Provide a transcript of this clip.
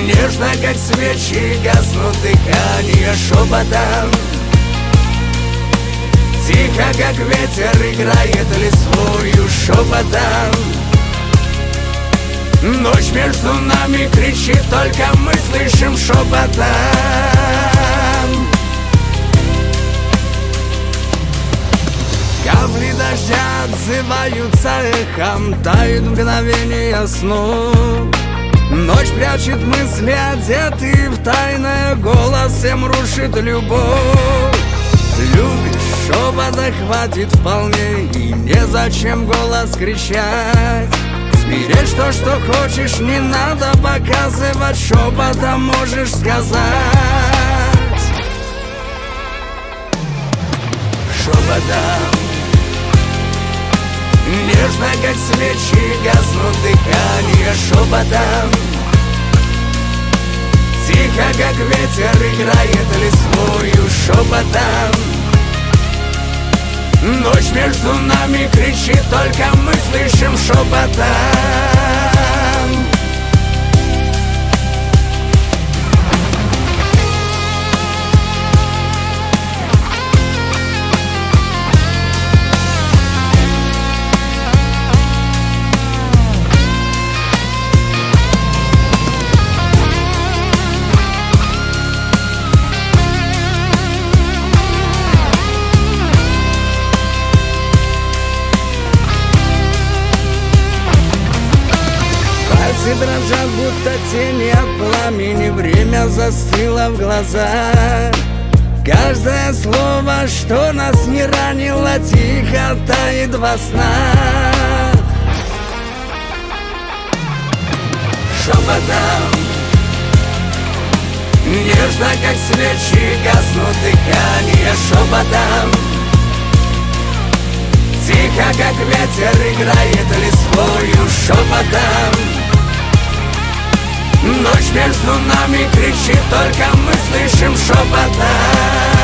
Нежно, как свечи, гаснут дыхание шепотом. Тихо, как ветер, играет листвою шепотом. Ночь между нами кричит, только мы слышим шепотом. Капли дождя отзываются эхом, тают мгновения сну. Ночь прячет мысли, одетые в тайное, голосом рушит любовь. Любишь, шепота хватит вполне, и незачем голос кричать. Сберечь то, что хочешь, не надо показывать, шепотом можешь сказать. Шепотом. Нежно, как свечи, гаснут дыхание шепотом. Тихо, как ветер, играет листвою шепотом. Ночь между нами кричит, только мы слышим шепотом. Пальцы дрожат, будто тени от пламени, время застыло в глазах. Каждое слово, что нас не ранило, тихо тает во снах. Шепотом. Нежно, как свечи, гаснут дыхание шепотом. Тихо, как ветер, играет листвою шепотом. Ночь между нами кричит, только мы слышим шепотом.